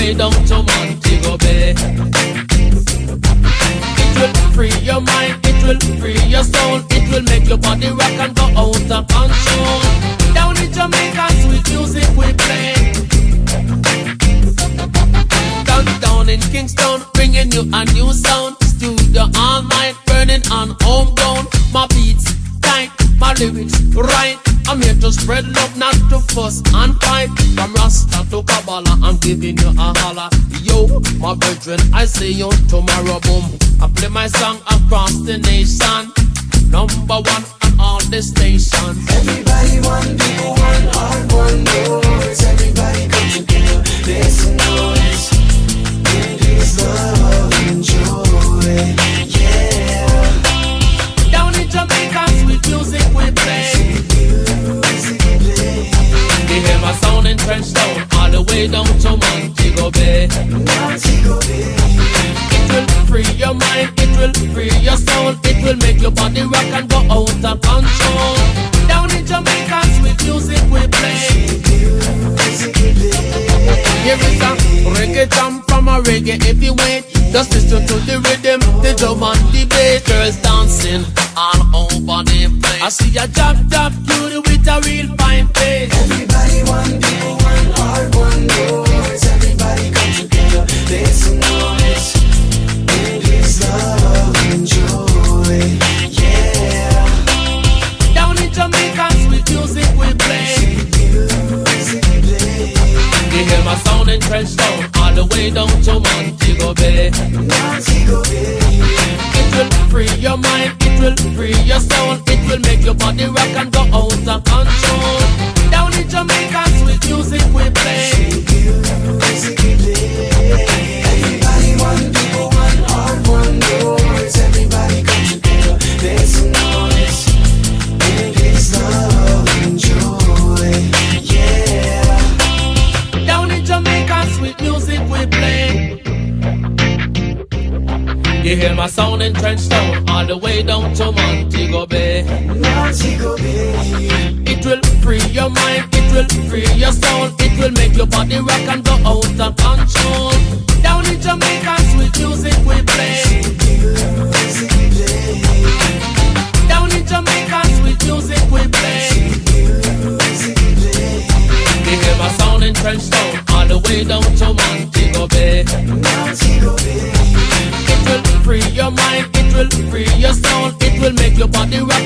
way down to Montego Bay. It will free your mind, it will free your soul, it will make your body rock and go out of control. Down in Jamaica, sweet music we play. Down in Kingston, bringing you a new sound. Studio all night, burning on homegrown. My beats tight, my lyrics right. I'm here to spread love, not to fuss and fight. From Rasta to Kabbalah, I'm giving you a holla. Yo, my brethren, I see you tomorrow, boom. I play my song across the nation. Number one on all the stations. Everybody one people, one heart, one voice. Everybody come together, there's some noise. It is love and joy, yeah. Down in Jamaica, sweet music we play. You hear my sound in Trenchtown, all the way down to Montego Bay. Montego Bay. It will free your mind, it will free your soul, it will make your body rock and go out of control. Down in Jamaica, sweet music we play. Here is a reggae jam from a reggae heavyweight. Just listen to the rhythm, the drum and the bass. Girls dancing all over the place. I see a top beauty with a real fine face. Everybody one people, one heart, one voice. Everybody come together, there's some noise. It is love and joy, yeah. Down in Jamaica, sweet music we play. You hear my sound in Trenchtown, all the way down to Montego Bay. Montego Bay. It will free your mind, it will free your soul, it will make your body rock and go out of control. Down in Jamaica, sweet music we play. Everybody one people, one heart, one voice. Everybody come together, there's some noise. It is love and joy, yeah. Down in Jamaica, sweet music we play. You hear my sound in Trenchtown, all the way down to Montego Bay. Montego Bay. It will free your mind, it will free your soul, it will make your body rock and go out of control. Down in Jamaica, sweet music we play. Down in Jamaica, sweet music we play. You hear my sound in Trenchtown, all the way down to Montego Bay. Montego Bay. It will free your mind, it will free your soul, it will make your body rock